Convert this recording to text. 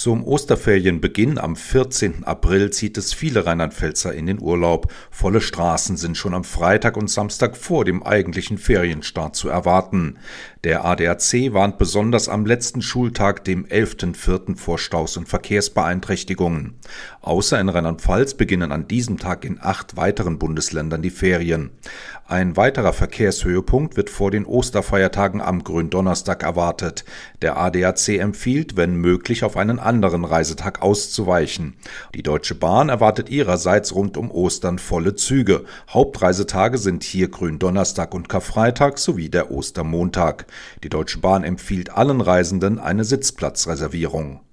Zum Osterferienbeginn am 14. April zieht es viele Rheinland-Pfälzer in den Urlaub. Volle Straßen sind schon am Freitag und Samstag vor dem eigentlichen Ferienstart zu erwarten. Der ADAC warnt besonders am letzten Schultag, dem 11.04. vor Staus und Verkehrsbeeinträchtigungen. Außer in Rheinland-Pfalz beginnen an diesem Tag in 8 weiteren Bundesländern die Ferien. Ein weiterer Verkehrshöhepunkt wird vor den Osterfeiertagen am Gründonnerstag erwartet. Der ADAC empfiehlt, wenn möglich, auf einen anderen Reisetag auszuweichen. Die Deutsche Bahn erwartet ihrerseits rund um Ostern volle Züge. Hauptreisetage sind hier Gründonnerstag und Karfreitag sowie der Ostermontag. Die Deutsche Bahn empfiehlt allen Reisenden eine Sitzplatzreservierung.